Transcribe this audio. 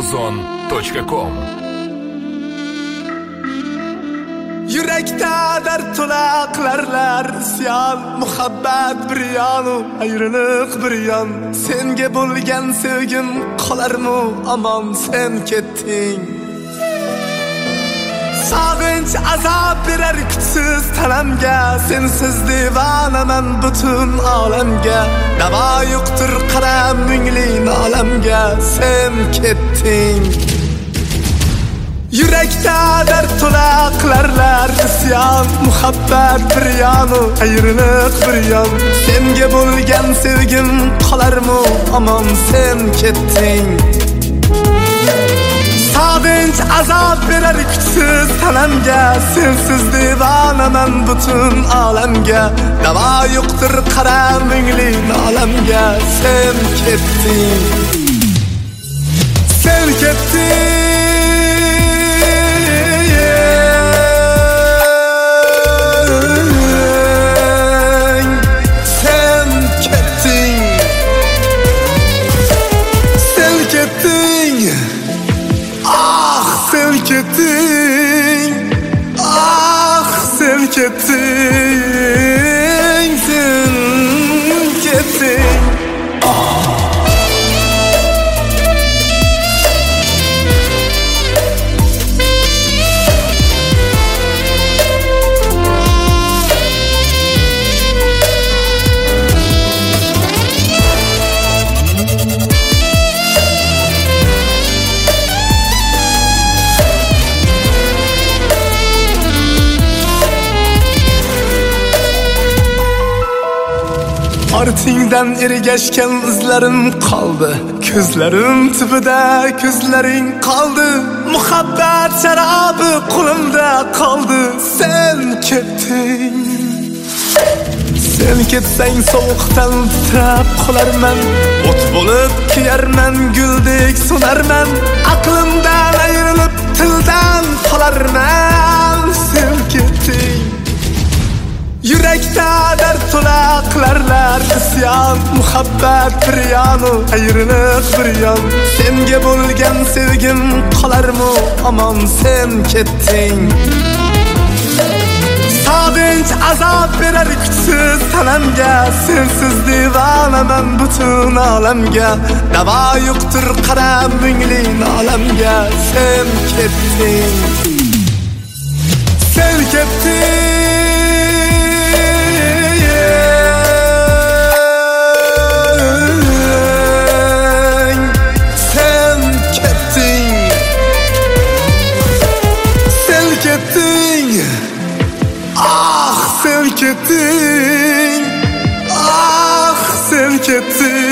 Ozon.com. Yürekte dert tola qilarlar isyan, muhabbat bir yanu, ayrılık bir yan. Senge bo'lgan sevgim qolarmi amon, sen ketding. Sog'inch azab berar kuchsiz tanamga, sensiz divonaman butun olamga. Davo yo'qdir qaram mungli olamga, sen ketding. Yürekte dert tola qilarlar isyan, muhabbat bir yanu, ayrılık bir yan. Senge bo'lgan sevgim qolarmi amon, sen ketding. Sog'inch azab berar kuchsiz tanamga, sensiz divonaman butun olamga. Davo yo'qdir qaram mungli olamga, sen ketding. Sen ketding. Sen ketding, ah sen ketding, sen ketding. Artingdan ergashgan izlarim qoldi, ko'zlarim tubida ko'zlaring qoldi. Muhabbat sharobi qo'limda qoldi, sen ketding. Sen ketsang sovuqdan titrab qolarman, o't bo'lib kuyarman, guldek so'narman. Aqlimdan ayrilib tildan qolarman, sen ketding. Yürekte dert tola qilarlar isyan, muhabbat bir yanu, ayrılık bir yan. Senge bo'lgan sevgim qolarmi amon, sen ketding. Sog'inch azab berar kuchsiz tanamga, sensiz divonaman butun olamga. Davo yo'qdir qaram mungli olamga, sen ketding. Sen ketding. Ah sen ketding, ah sen ketding.